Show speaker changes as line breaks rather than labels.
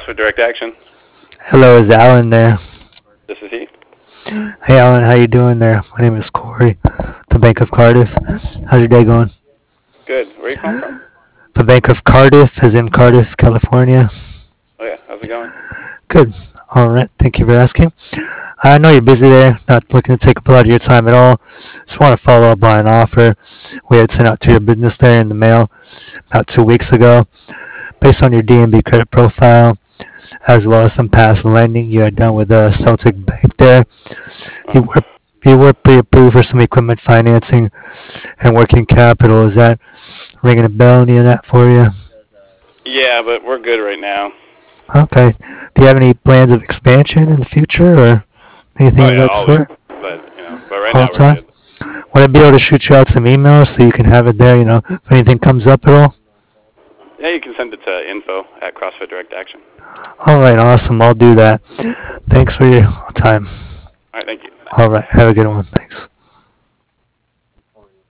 CrossFit Direct Action.
Hello, is Alan there?
This is he.
Hey Alan, how you doing there? My name is Corey, the Bank of Cardiff. How's your day going?
Good. Where are you calling from?
The Bank of Cardiff is in Cardiff, California.
Oh yeah. How's it going?
Good. All right. Thank you for asking. I know you're busy there, not looking to take up a lot of your time at all. Just want to follow up on an offer we had sent out to your business there in the mail about 2 weeks ago, based on your DNB credit profile, as well as some past lending you had done with Celtic Bank there. You
Oh.
were you were pre-approved for some equipment financing and working capital. Is that ringing a bell? Any of that for you?
Yeah, but we're good right now.
Okay. Do you have any plans of expansion in the future or anything
Oh
of
yeah,
that
always.
sort?
But right
All
now
the
we're
time?
good.
Would I be able to shoot you out some emails so you can have it there, if anything comes up at all?
Yeah, you can send it to info at CrossFit Direct Action.
All right, awesome. I'll do that. Thanks for your time.
All right. Thank you. Bye.
All right, have a good one. Thanks.